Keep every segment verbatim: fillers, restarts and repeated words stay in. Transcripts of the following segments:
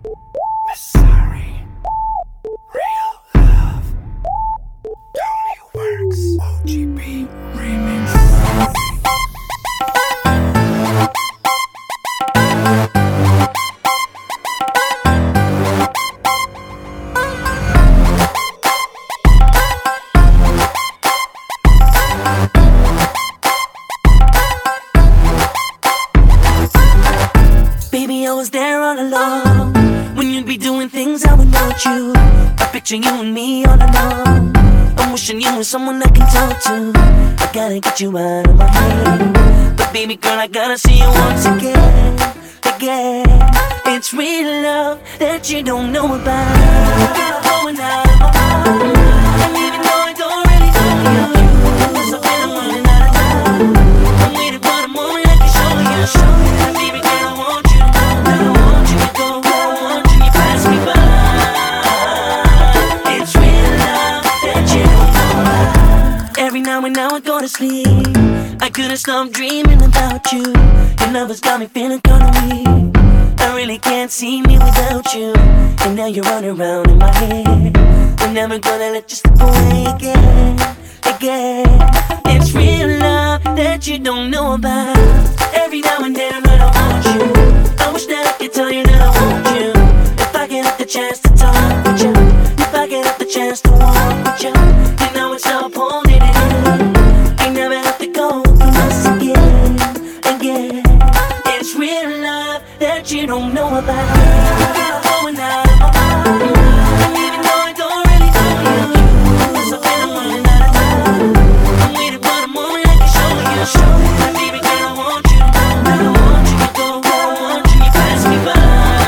Sorry. Real love. Tony Works. O G B Remix. Baby, I was there all along when you'd be doing things I would want you. I picture you and me all along. I'm wishing you were someone I can talk to. I gotta get you out of my head. But baby girl, I gotta see you once again, again. It's real love that you don't know about. Girl, going out of my mind. And even though I don't really know you, cause I've been running out of time. I'm waiting for the moment I can show you, show you. Baby girl, I want you to know, I want you to go, I want you to pass me by. It's real love that you don't know about. Every now and now I go to sleep, I couldn't stop dreaming about you. Your love has got me feeling kinda weak. I really can't see me without you. And now you're running around in my head. I'm never gonna let you slip away again, again. It's real love that you don't know about. Every now and then when I want you, I wish that I could tell you that I want you. If I get up the chance to talk with you, if I get up the chance to walk with you, you know it's all holding it in. I never have to go through this again, again. It's real love that you don't know about. Girl, going out of my mind. And even though I don't really know you, cause I've been running out of time. I'm waiting for the moment I can show you, show you. Baby girl, I want you to know, I want you to go, I want you to pass me by.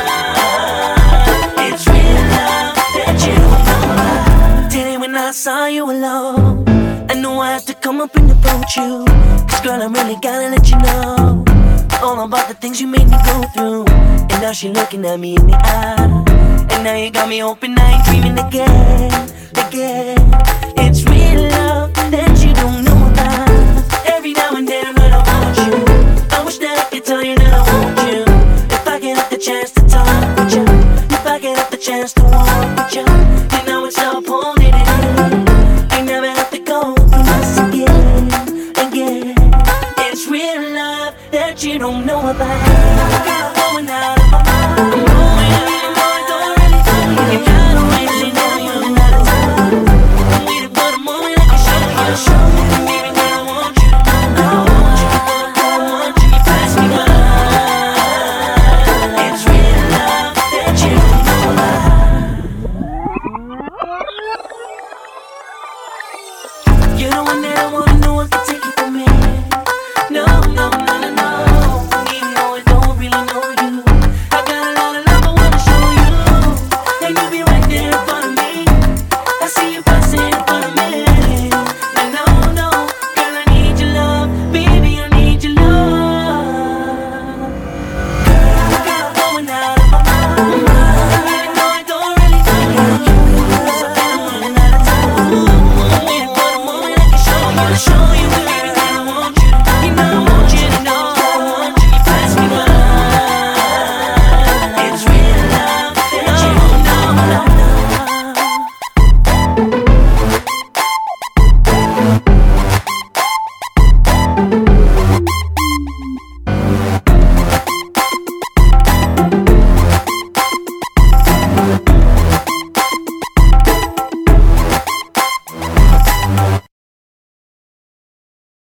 It's real love that you don't know about. Today when I saw you alone, I knew I had to come up and approach you. Cause girl, I really gotta let you know all about the things you made me go through. And now she looking at me in the eye, and now you got me hoping I ain't dreaming again, again. It's real love that you don't know about. Every now and then when I want you, I wish that I could tell you that I want you. If I get up the chance to talk with you, if I get up the chance to walk